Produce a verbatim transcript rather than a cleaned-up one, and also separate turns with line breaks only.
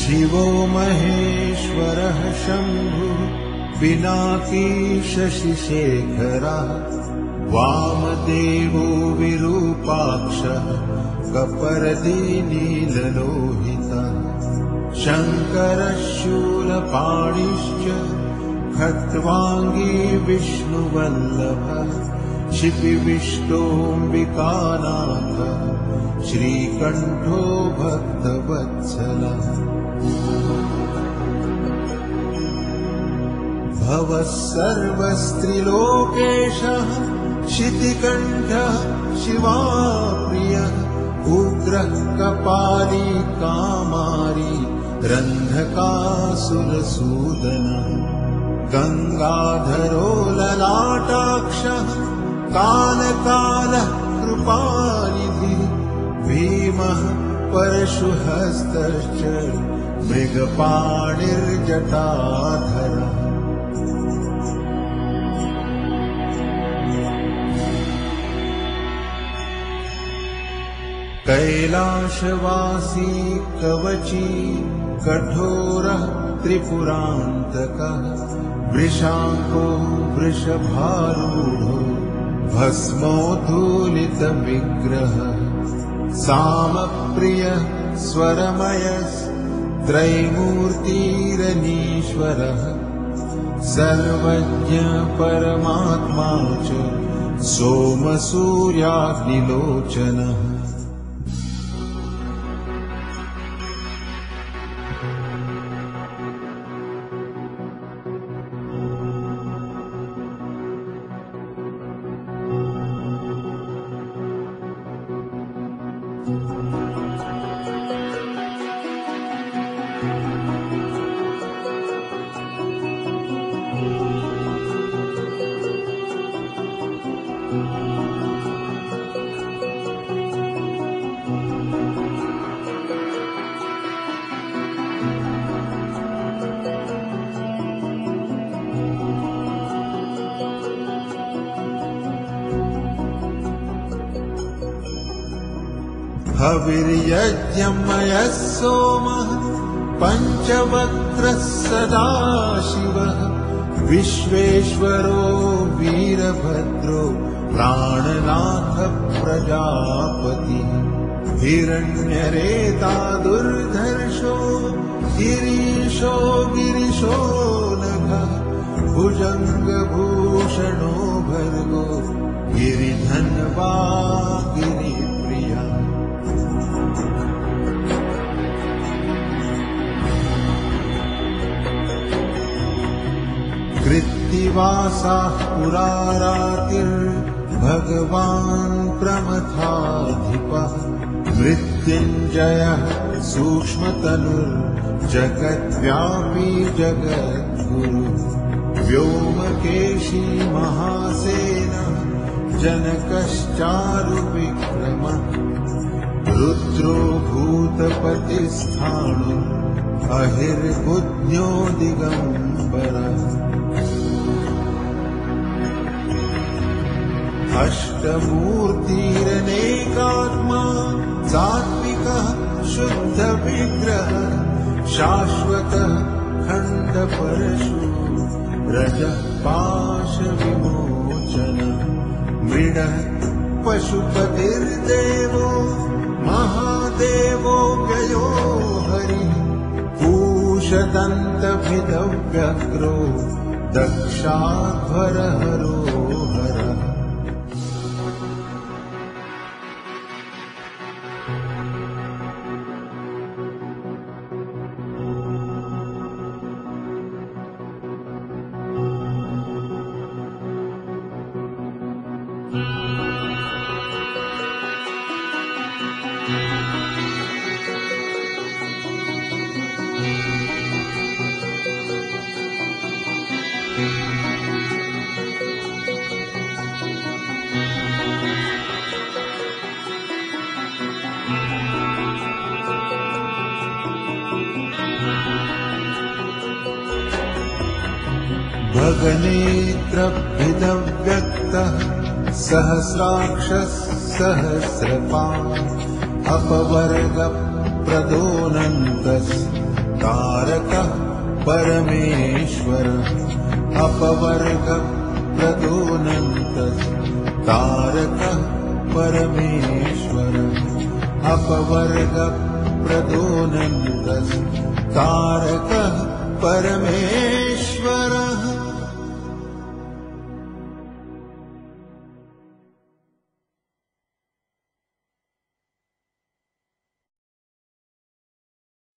शिवो महेश्वरः शम्भुः पिनाकी शशिशेखरः वामदेवो विरूपाक्षः कपर्दीनीललोहितः शङ्करः शूलपाणिश्च खट्वाङ्गी विष्णुवल्लभः क्षितिविष्टोऽम्बिकानाथः श्रीकण्ठो भक्तवत्सलः भवः सर्वस्त्रिलोकेशः शितिकण्ठः शिवाप्रियः उग्रः कपाली कामारी रन्धकासुरसूदनः गङ्गाधरो ललाटाक्षः कालकालः कृपानिधिः भीमः परशुहस्तश्च मृगपाणिर्जटाधरः कैलाशवासी कवची कठोरः त्रिपुरान्तकः वृषाङ्को वृषभारूढो भस्मोद्धूलितविग्रहः सामप्रियः स्वरमयस्त्रैमूर्तिरनीश्वरः सर्वज्ञ परमात्मा च सोमसूर्याग्निलोचनः हविर्यज्ञमयः सोमः पञ्चवक्त्रः सदाशिवः विश्वेश्वरो वीरभद्रो प्राणनाथः प्रजापतिः हिरण्यरेता दुर्धर्षो गिरीशो गिरिशो नघः भुजङ्गभूषणो भर्गो गिरिधन्वा गिरिप्रिया कृत्तिवासः पुरारातिर्भगवान् प्रमथाधिपः मृत्युञ्जयः सूक्ष्मतनुर्जगद्व्यापी जगद्गुरुः व्योमकेशी महासेनः जनकश्चारुविक्रमः रुद्रो भूतपतिस्थाणु अहिर्बुद्ध्यो दिगम्बरः अष्टमूर्तिरनेकात्मा सात्विकः शुद्धविग्रहः शाश्वतः खण्डपरशु रजः पाशविमोचनः मृडः पशुपतिर्देवो महादेवो व्ययो हरिः पूषदन्तभिदव्यग्रो दक्षाध्वरहरो हरः भगनेत्रभिदव्यक्तः सहस्राक्षः सहस्रपान् अपवर्गप्रदोऽनन्तः तारकः परमेश्वर अपवर्गः प्रदोनन्तः तारकः परमेश्वर अपवर्गः प्रदोनन्तः तारकः परमेश्वर